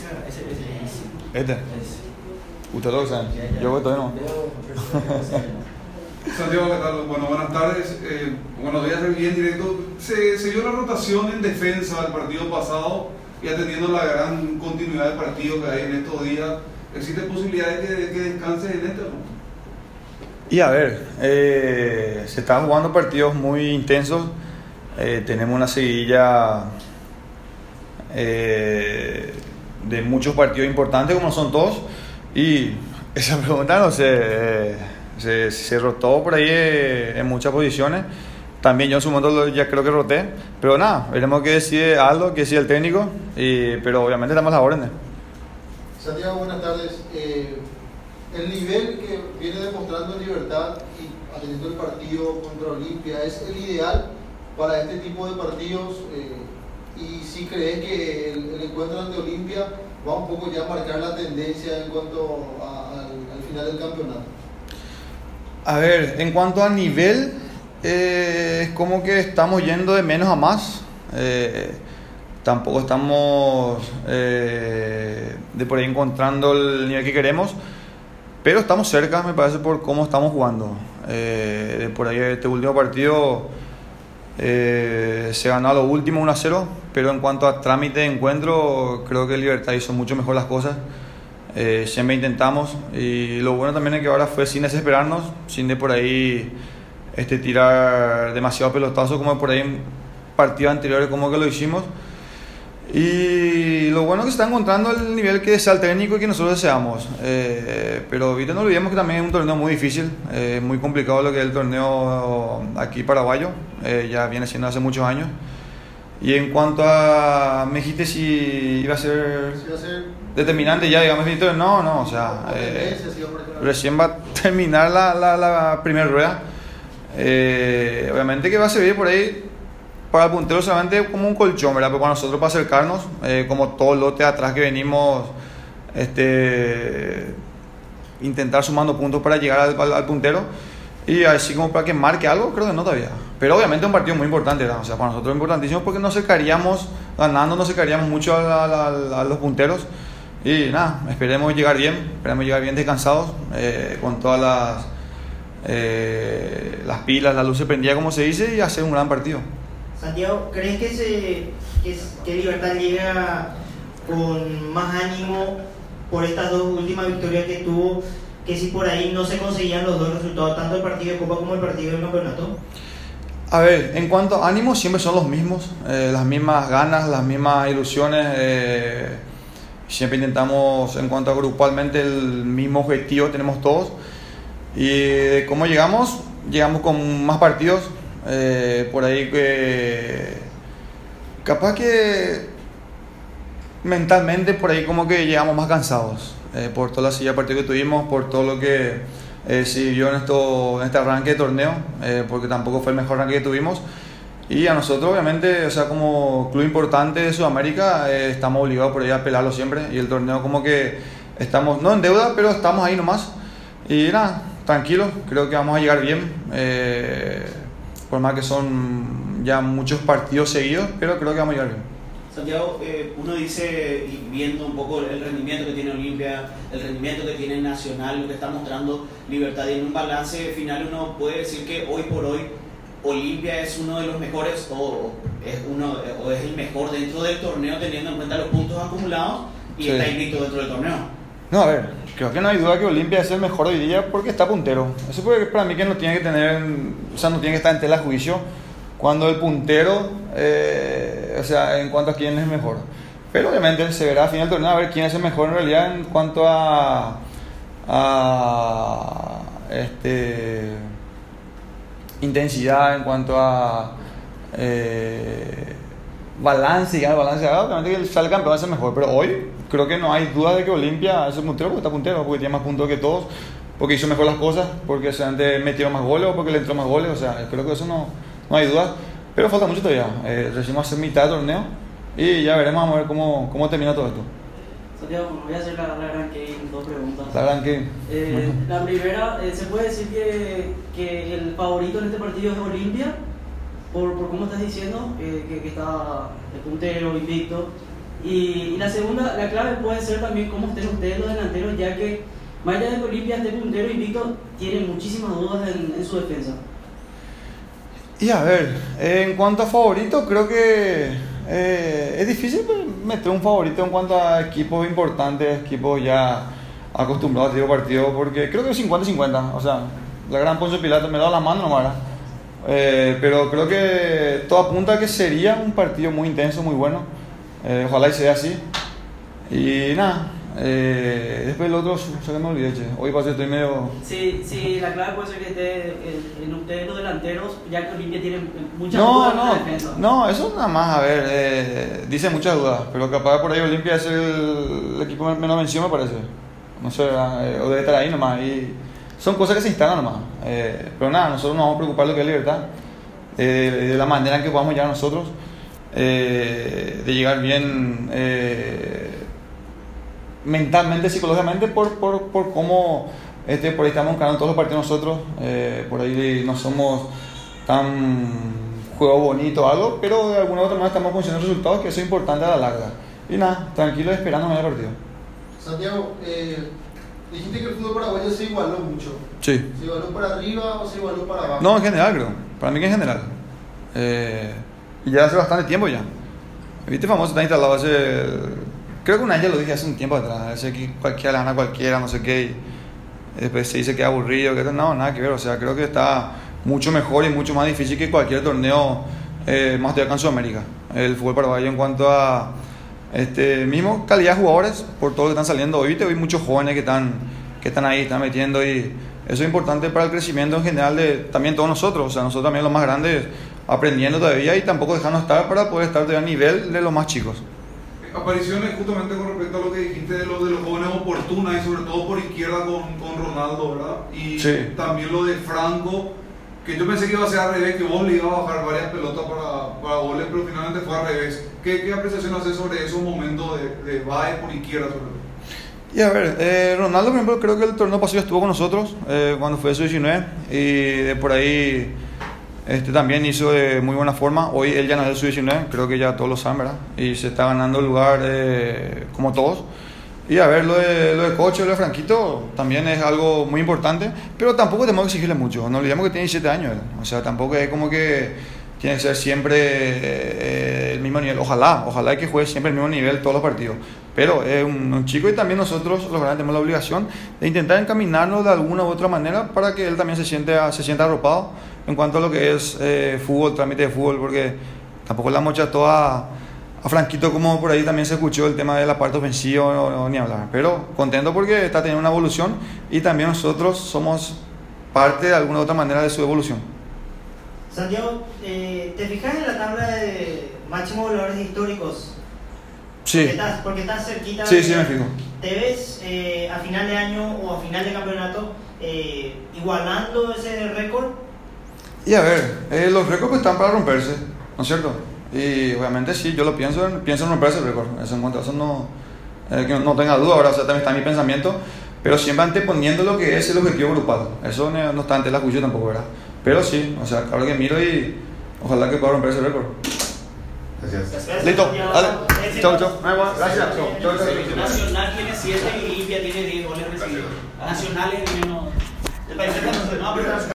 Este. ¿Usted lo sabe? Yo todavía no. Santiago, ¿qué tal? Bueno, buenas tardes. Buenos días, bien directo. Se dio la rotación en defensa del partido pasado y atendiendo la gran continuidad del partido que hay en estos días. ¿Existe posibilidad de que descanse en este o no? Y a ver, se están jugando partidos muy intensos. Tenemos una seguidilla de muchos partidos importantes, como son todos. Y esa pregunta, no sé, se rotó por ahí en muchas posiciones. También yo en su momento ya creo que roté. Pero nada, veremos qué decide Aldo, qué decide el técnico. Pero obviamente estamos a las órdenes. Santiago, buenas tardes. El nivel que viene demostrando Libertad y atendiendo el partido contra Olimpia, ¿es el ideal para este tipo de partidos? Y si crees que el encuentro ante Olimpia va un poco ya a marcar la tendencia en cuanto al final del campeonato. A ver, en cuanto a nivel, es como que estamos yendo de menos a más. Tampoco estamos de por ahí encontrando el nivel que queremos, pero estamos cerca, me parece, por cómo estamos jugando. De por ahí este último partido se ganó a lo último 1-0, pero en cuanto a trámite de encuentro, creo que Libertad hizo mucho mejor las cosas. Siempre intentamos, y lo bueno también es que ahora fue sin desesperarnos, sin de por ahí tirar demasiado pelotazo como por ahí en partidos anteriores como que lo hicimos. Y lo bueno es que se está encontrando el nivel que desea el técnico y que nosotros deseamos. Pero ahorita no olvidemos que también es un torneo muy difícil, muy complicado lo que es el torneo aquí paraguayo, ya viene siendo hace muchos años. Y en cuanto a, me dijiste si iba a ser determinante ya, digamos, no, o sea, recién va a terminar la primera rueda. Obviamente que va a servir por ahí para el puntero solamente como un colchón, ¿verdad? Pero para nosotros, para acercarnos, como todo el lote atrás que venimos, intentar sumando puntos para llegar al puntero. Y así como para que marque algo, creo que no todavía. Pero obviamente es un partido muy importante, ¿verdad? O sea, para nosotros es importantísimo porque nos acercaríamos, ganando nos acercaríamos mucho a los punteros. Y nada, esperemos llegar bien descansados, con todas las pilas, las luces prendidas, como se dice, y hacer un gran partido. Santiago, ¿crees que Libertad llega con más ánimo por estas dos últimas victorias que tuvo, que si por ahí no se conseguían los dos resultados, tanto el partido de Copa como el partido del campeonato? A ver, en cuanto a ánimo, siempre son los mismos, las mismas ganas, las mismas ilusiones. Siempre intentamos, en cuanto a grupalmente, el mismo objetivo tenemos todos. Y ¿cómo llegamos? Llegamos con más partidos. Por ahí que capaz que mentalmente por ahí como que llegamos más cansados, por toda la silla de partido que tuvimos, por todo lo que se vivió en este arranque de torneo, porque tampoco fue el mejor arranque que tuvimos. Y a nosotros, obviamente, o sea, como club importante de Sudamérica, estamos obligados por ahí a pelarlo siempre. Y el torneo como que estamos, no en deuda, pero estamos ahí nomás. Y nada, tranquilos, creo que vamos a llegar bien. Por más que son ya muchos partidos seguidos, pero creo que vamos a llegar bien. Santiago, uno dice, y viendo un poco el rendimiento que tiene Olimpia, el rendimiento que tiene Nacional, lo que está mostrando Libertad, y en un balance final uno puede decir que hoy por hoy Olimpia es uno de los mejores o es el mejor dentro del torneo, teniendo en cuenta los puntos acumulados, y sí, está invicto dentro del torneo. No, a ver, creo que no hay duda que Olimpia es el mejor hoy día porque está puntero. Eso porque para mí que no tiene que tener, o sea, no tiene que estar en tela de juicio cuando el puntero, o sea, en cuanto a quién es mejor. Pero obviamente se verá a final del torneo a ver quién es el mejor en realidad en cuanto a intensidad, en cuanto a balance, obviamente que el sale campeón es el mejor, pero hoy creo que no hay duda de que Olimpia es el puntero porque está puntero, porque tiene más puntos que todos, porque hizo mejor las cosas, porque se antes metió más goles o porque le entró más goles, o sea, creo que eso no hay duda, pero falta mucho todavía. Recién hacer mitad del torneo y ya veremos, vamos a ver cómo termina todo esto. Santiago, voy a hacer la gran que dos preguntas. La gran que la primera, ¿se puede decir que el favorito en este partido es Olimpia? Por cómo estás diciendo, que está de puntero, invicto. Y la segunda, la clave puede ser también cómo estén ustedes los delanteros, ya que más allá de que Olimpia esté puntero invicto, tiene muchísimas dudas en su defensa. Y a ver, en cuanto a favorito, creo que es difícil meter un favorito en cuanto a equipos importantes, equipos ya acostumbrados a este partido, porque creo que es 50-50. O sea, la gran Poncio Pilato me da la mano nomás, pero creo que todo apunta a que sería un partido muy intenso, muy bueno. Ojalá y sea así. Y nada, después el otro, se me olvidé, che. Hoy pasé, estoy medio... Sí, la clave puede ser que esté en ustedes los delanteros, ya que Olimpia tiene muchas dudas en la defensa. No, eso nada más, a ver, dice muchas dudas, pero capaz por ahí Olimpia es el equipo menos vencido, me parece. No sé, o debe estar ahí nomás. Y son cosas que se instalan nomás. Pero nada, nosotros nos vamos a preocupar de lo que es Libertad, de la manera en que podamos llegar nosotros, de llegar bien mentalmente, psicológicamente, por cómo por ahí estamos ganando todos los partidos nosotros. Por ahí no somos tan juego bonito o algo, pero de alguna u otra manera estamos consiguiendo resultados, que eso es importante a la larga. Y nada, tranquilo, esperando el partido. Santiago, dijiste que el fútbol paraguayo se igualó mucho. Sí. ¿Se igualó para arriba o se igualó para abajo? No, en general creo. Para mí que en general. Y ya hace bastante tiempo ya. ¿Viste famoso? Está instalado hace... Creo que un año lo dije hace un tiempo atrás. Hace que cualquiera le gana a cualquiera, no sé qué. Y después se dice que es aburrido. Que no, nada que ver. O sea, creo que está mucho mejor y mucho más difícil que cualquier torneo más de acá en Sudamérica. El fútbol paraguayo en cuanto a... mismo calidad de jugadores, por todo lo que están saliendo hoy, hay muchos jóvenes que están ahí, están metiendo, y eso es importante para el crecimiento en general de también todos nosotros. O sea, nosotros también los más grandes aprendiendo todavía y tampoco dejarnos estar para poder estar todavía a nivel de los más chicos. Apariciones justamente con respecto a lo que dijiste de los jóvenes oportunas y sobre todo por izquierda con Ronaldo, ¿verdad? Y sí. También lo de Franco, que yo pensé que iba a ser al revés, que vos le ibas a bajar varias pelotas para goles, pero finalmente fue al revés. ¿Qué apreciación haces sobre esos momentos de Baez por izquierda sobre todo? Y a ver, Ronaldo, por ejemplo, creo que el torneo pasado estuvo con nosotros cuando fue sub-19, y de por ahí también hizo de muy buena forma. Hoy él ya no es el sub-19, creo que ya todos lo saben, ¿verdad? Y se está ganando el lugar como todos. Y a ver, lo de Coche, lo de Franquito también es algo muy importante, pero tampoco tenemos que exigirle mucho. No olvidemos que tiene 17 años él. O sea, tampoco es como que tiene que ser siempre el mismo nivel. Ojalá que juegue siempre el mismo nivel todos los partidos. Pero es un chico, y también nosotros los grandes tenemos la obligación de intentar encaminarnos de alguna u otra manera para que él también se sienta arropado en cuanto a lo que es fútbol, trámite de fútbol, porque tampoco la mocha toda a Franquito, como por ahí también se escuchó el tema de la parte ofensiva, ni hablar. Pero contento porque está teniendo una evolución, y también nosotros somos parte de alguna u otra manera de su evolución. Santiago, ¿te fijas en la tabla de máximos goleadores históricos? Sí. Porque estás cerquita. Sí, me fijo. ¿Te ves a final de año o a final de campeonato igualando ese récord? Y a ver, los récords están para romperse, ¿no es cierto? Y obviamente sí, yo lo pienso en romper ese récord. Eso no tenga duda. Ahora, o sea, también está mi pensamiento, pero siempre anteponiendo lo que es el objetivo grupal. Eso no está ante la juicio tampoco, ¿verdad? Pero sí, o sea, ahora que miro, y ojalá que pueda romper ese récord. Gracias. Listo, dale. Chau. Gracias. Chau. Nacional tiene 7 y Olimpia tiene 10 goles recibidos. Nacional es menos.